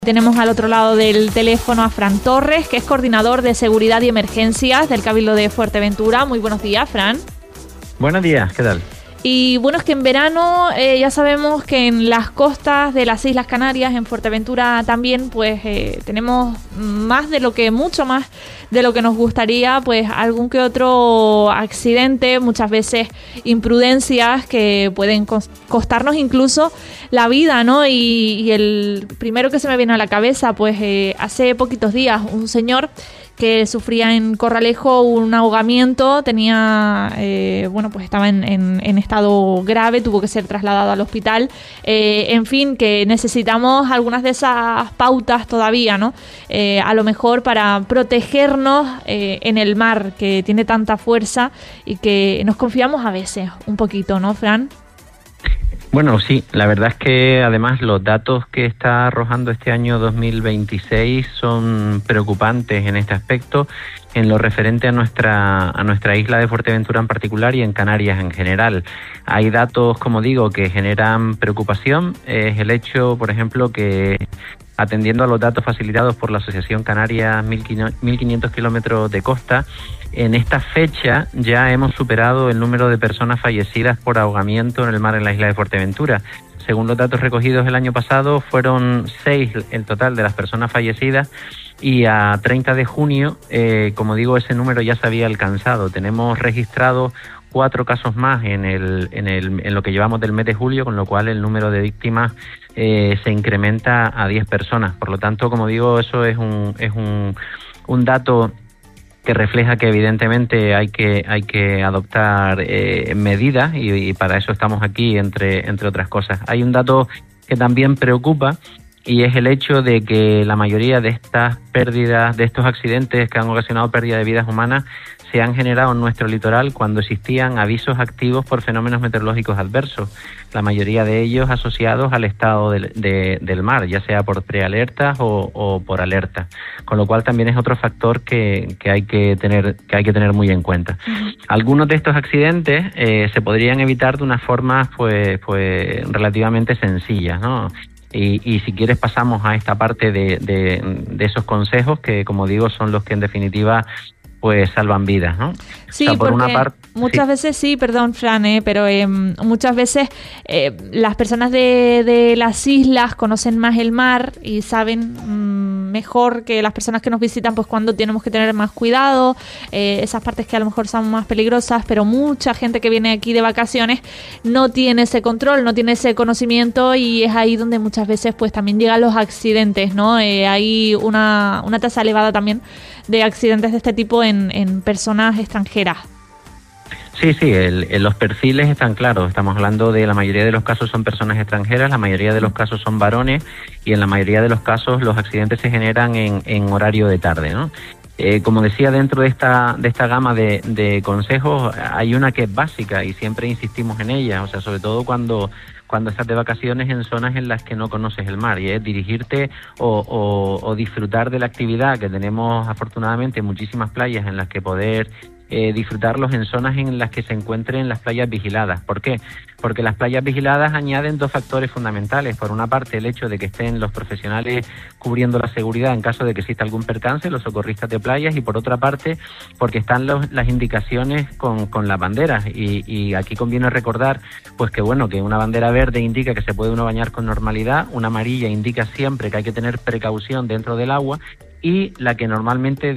Tenemos al otro lado del teléfono a Fran Torres, que es coordinador de seguridad y emergencias del Cabildo de Fuerteventura. Muy buenos días, Fran. Buenos días, ¿qué tal? Y bueno, es que en verano ya sabemos que en las costas de las Islas Canarias, en Fuerteventura también, pues tenemos mucho más de lo que nos gustaría, pues algún que otro accidente, muchas veces imprudencias que pueden costarnos incluso la vida, ¿no? Y el primero que se me viene a la cabeza, pues hace poquitos días, un señor que sufría en Corralejo un ahogamiento, tenía, pues estaba en estado grave, tuvo que ser trasladado al hospital. En fin, que necesitamos algunas de esas pautas todavía, ¿no? A lo mejor para protegernos en el mar, que tiene tanta fuerza y que nos confiamos a veces un poquito, ¿no, Fran? Bueno, sí, la verdad es que además los datos que está arrojando este año 2026 son preocupantes en este aspecto, en lo referente a nuestra isla de Fuerteventura en particular y en Canarias en general. Hay datos, como digo, que generan preocupación. Es el hecho, por ejemplo, que atendiendo a los datos facilitados por la Asociación Canarias 1500 kilómetros de costa, en esta fecha ya hemos superado el número de personas fallecidas por ahogamiento en el mar en la isla de Fuerteventura. Según los datos recogidos el año pasado, fueron 6 el total de las personas fallecidas y a 30 de junio, como digo, ese número ya se había alcanzado. Tenemos registrado 4 casos más en lo que llevamos del mes de julio, con lo cual el número de víctimas se incrementa a 10 personas. Por lo tanto, como digo, eso es un dato que refleja que evidentemente hay que adoptar medidas y para eso estamos aquí, entre otras cosas. Hay un dato que también preocupa y es el hecho de que la mayoría de estas pérdidas, de estos accidentes que han ocasionado pérdida de vidas humanas, se han generado en nuestro litoral cuando existían avisos activos por fenómenos meteorológicos adversos, la mayoría de ellos asociados al estado del mar, ya sea por prealertas o por alerta, con lo cual también es otro factor que hay que tener muy en cuenta. Algunos de estos accidentes se podrían evitar de una forma pues relativamente sencilla, ¿no? Y si quieres pasamos a esta parte de esos consejos que, como digo, son los que en definitiva pues salvan vidas, ¿no? Sí, o sea, por porque una parte, muchas veces sí, perdón, Fran, pero muchas veces las personas de las islas conocen más el mar y saben mejor que las personas que nos visitan, pues cuando tenemos que tener más cuidado, esas partes que a lo mejor son más peligrosas, pero mucha gente que viene aquí de vacaciones no tiene ese control, no tiene ese conocimiento y es ahí donde muchas veces pues también llegan los accidentes, ¿no? Hay una tasa elevada también de accidentes de este tipo en personas extranjeras. Sí, los perfiles están claros. Estamos hablando de la mayoría de los casos son personas extranjeras, la mayoría de los casos son varones y en la mayoría de los casos los accidentes se generan en horario de tarde, ¿no? Como decía, dentro de esta gama de consejos hay una que es básica y siempre insistimos en ella, o sea, sobre todo cuando estás de vacaciones en zonas en las que no conoces el mar, y es dirigirte o disfrutar de la actividad, que tenemos afortunadamente muchísimas playas en las que poder disfrutarlos en zonas en las que se encuentren las playas vigiladas. ¿Por qué? Porque las playas vigiladas añaden 2 factores fundamentales. Por una parte, el hecho de que estén los profesionales cubriendo la seguridad en caso de que exista algún percance, los socorristas de playas, y por otra parte, porque están las indicaciones con las banderas. Y aquí conviene recordar pues que una bandera verde indica que se puede uno bañar con normalidad, una amarilla indica siempre que hay que tener precaución dentro del agua, y la que normalmente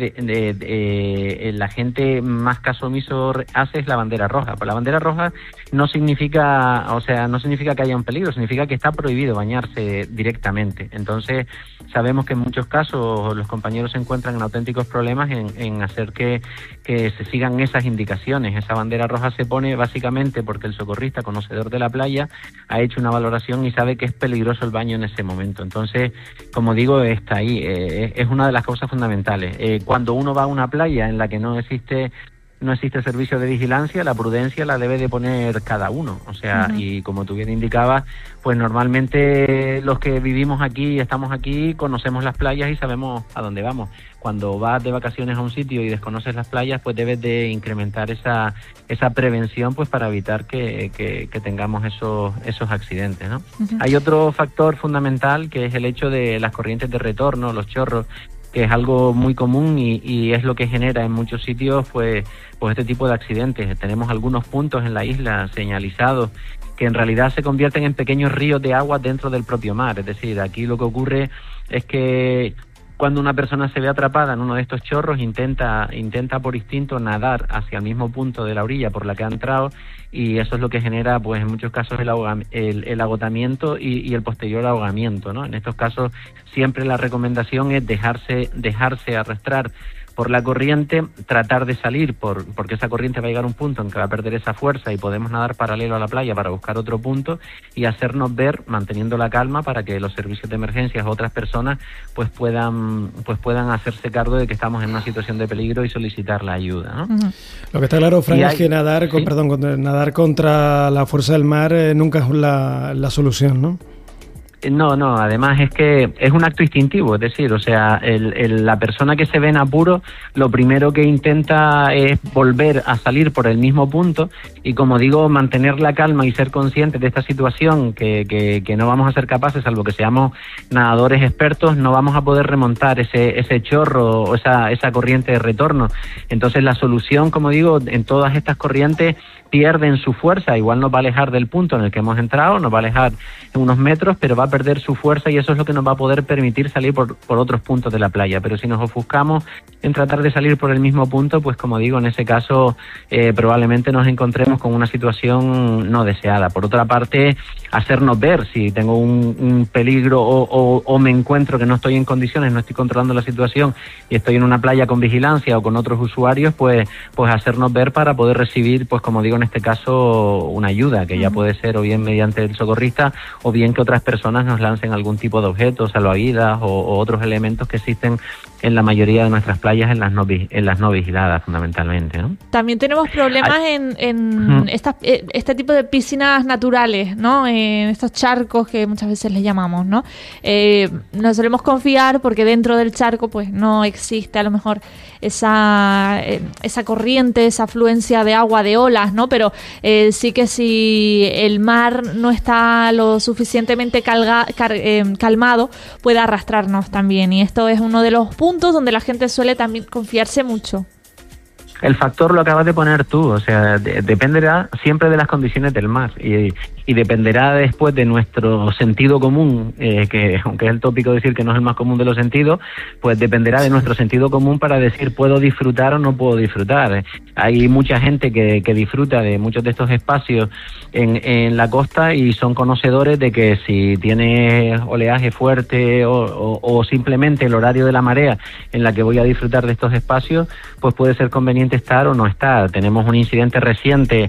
la gente más caso omiso hace es la bandera roja. Pues la bandera roja no significa que haya un peligro, significa que está prohibido bañarse directamente. Entonces sabemos que en muchos casos los compañeros se encuentran en auténticos problemas en hacer que se sigan esas indicaciones. Esa bandera roja se pone básicamente porque el socorrista, conocedor de la playa, ha hecho una valoración y sabe que es peligroso el baño en ese momento. Entonces, como digo, está ahí. Es una de las causas fundamentales. Cuando uno va a una playa en la que no existe no existe servicio de vigilancia, la prudencia la debe de poner cada uno. O sea, y como tú bien indicabas, pues normalmente los que vivimos aquí, estamos aquí, conocemos las playas y sabemos a dónde vamos. Cuando vas de vacaciones a un sitio y desconoces las playas, pues debes de incrementar esa prevención, pues para evitar que tengamos esos accidentes, ¿no? Hay otro factor fundamental, que es el hecho de las corrientes de retorno, los chorros, que es algo muy común y es lo que genera en muchos sitios pues este tipo de accidentes. Tenemos algunos puntos en la isla señalizados que en realidad se convierten en pequeños ríos de agua dentro del propio mar. Es decir, aquí lo que ocurre es que cuando una persona se ve atrapada en uno de estos chorros, intenta por instinto nadar hacia el mismo punto de la orilla por la que ha entrado, y eso es lo que genera, pues en muchos casos, el agotamiento y el posterior ahogamiento, ¿no? En estos casos siempre la recomendación es dejarse arrastrar por la corriente, tratar de salir porque esa corriente va a llegar a un punto en que va a perder esa fuerza y podemos nadar paralelo a la playa para buscar otro punto y hacernos ver, manteniendo la calma, para que los servicios de emergencias o otras personas pues puedan hacerse cargo de que estamos en una situación de peligro y solicitar la ayuda, ¿no? Lo que está claro, Fran, es que nadar contra la fuerza del mar nunca es la solución, ¿no? No, además es que es un acto instintivo, es decir, o sea, la persona que se ve en apuro, lo primero que intenta es volver a salir por el mismo punto y, como digo, mantener la calma y ser conscientes de esta situación que no vamos a ser capaces, salvo que seamos nadadores expertos, no vamos a poder remontar ese chorro o esa corriente de retorno. Entonces la solución, como digo, en todas estas corrientes pierden su fuerza, igual nos va a alejar del punto en el que hemos entrado, nos va a alejar unos metros, pero va a perder su fuerza y eso es lo que nos va a poder permitir salir por otros puntos de la playa. Pero si nos ofuscamos en tratar de salir por el mismo punto, pues como digo, en ese caso probablemente nos encontremos con una situación no deseada. Por otra parte, hacernos ver si tengo un peligro o me encuentro que no estoy en condiciones, no estoy controlando la situación y estoy en una playa con vigilancia o con otros usuarios, pues hacernos ver para poder recibir, pues como digo, en este caso, una ayuda, que ya puede ser o bien mediante el socorrista o bien que otras personas nos lancen algún tipo de objetos, salvavidas o otros elementos que existen en la mayoría de nuestras playas en las no vigiladas, fundamentalmente, ¿no? También tenemos problemas en este tipo de piscinas naturales, ¿no? En estos charcos que muchas veces les llamamos, ¿no? Nos solemos confiar porque dentro del charco pues no existe a lo mejor esa corriente, esa afluencia de agua, de olas, ¿no? Pero sí que si el mar no está lo suficientemente calmado, puede arrastrarnos también. Y esto es uno de los puntos donde la gente suele también confiarse mucho. El factor lo acabas de poner tú, o sea, dependerá siempre de las condiciones del mar y dependerá después de nuestro sentido común, que aunque es el tópico decir que no es el más común de los sentidos, pues dependerá de nuestro sentido común para decir puedo disfrutar o no puedo disfrutar. Hay mucha gente que disfruta de muchos de estos espacios en la costa y son conocedores de que si tiene oleaje fuerte o simplemente el horario de la marea en la que voy a disfrutar de estos espacios, pues puede ser conveniente estar o no estar. Tenemos un incidente reciente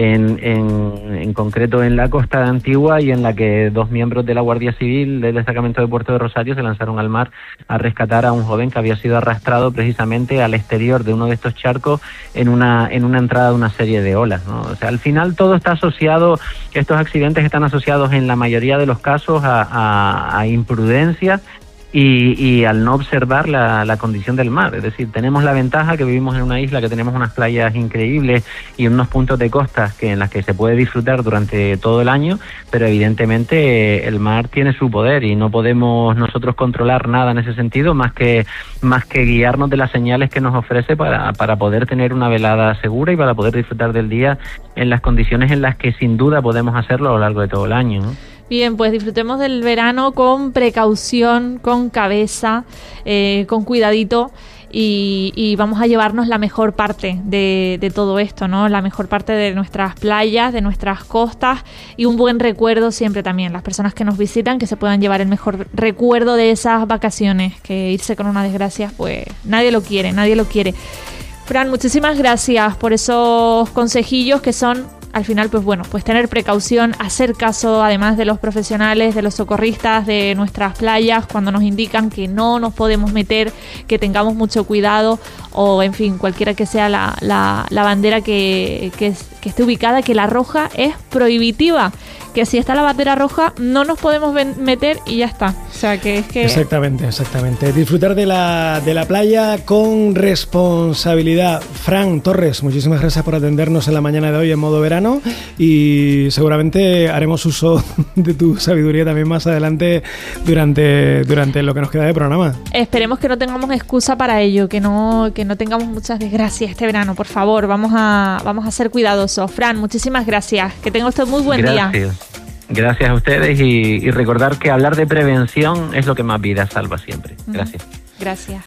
en concreto en la costa de Antigua y en la que 2 miembros de la Guardia Civil del destacamento de Puerto de Rosario se lanzaron al mar a rescatar a un joven que había sido arrastrado precisamente al exterior de uno de estos charcos en una entrada de una serie de olas, ¿no? O sea, al final todo está asociado, estos accidentes están asociados en la mayoría de los casos a imprudencia y al no observar la condición del mar. Es decir, tenemos la ventaja que vivimos en una isla, que tenemos unas playas increíbles y unos puntos de costas en las que se puede disfrutar durante todo el año, pero evidentemente el mar tiene su poder y no podemos nosotros controlar nada en ese sentido más que guiarnos de las señales que nos ofrece para poder tener una velada segura y para poder disfrutar del día en las condiciones en las que sin duda podemos hacerlo a lo largo de todo el año, ¿no? Bien, pues disfrutemos del verano con precaución, con cabeza, con cuidadito y vamos a llevarnos la mejor parte de todo esto, ¿no? La mejor parte de nuestras playas, de nuestras costas y un buen recuerdo siempre también. Las personas que nos visitan, que se puedan llevar el mejor recuerdo de esas vacaciones, que irse con una desgracia, pues nadie lo quiere. Fran, muchísimas gracias por esos consejillos que son al final, pues bueno, pues tener precaución, hacer caso además de los profesionales, de los socorristas de nuestras playas cuando nos indican que no nos podemos meter, que tengamos mucho cuidado, o en fin, cualquiera que sea la bandera que esté ubicada, que la roja es prohibitiva, que si está la bandera roja no nos podemos meter y ya está. O sea, que es que... Exactamente. Disfrutar de la playa con responsabilidad. Fran Torres, muchísimas gracias por atendernos en la mañana de hoy en modo verano, y seguramente haremos uso de tu sabiduría también más adelante durante lo que nos queda de programa. Esperemos que no tengamos excusa para ello, que no tengamos muchas desgracias este verano, por favor. Vamos a ser cuidadosos. Fran, muchísimas gracias. Que tenga usted muy buen día. Gracias a ustedes, y recordar que hablar de prevención es lo que más vidas salva siempre. Gracias. Gracias.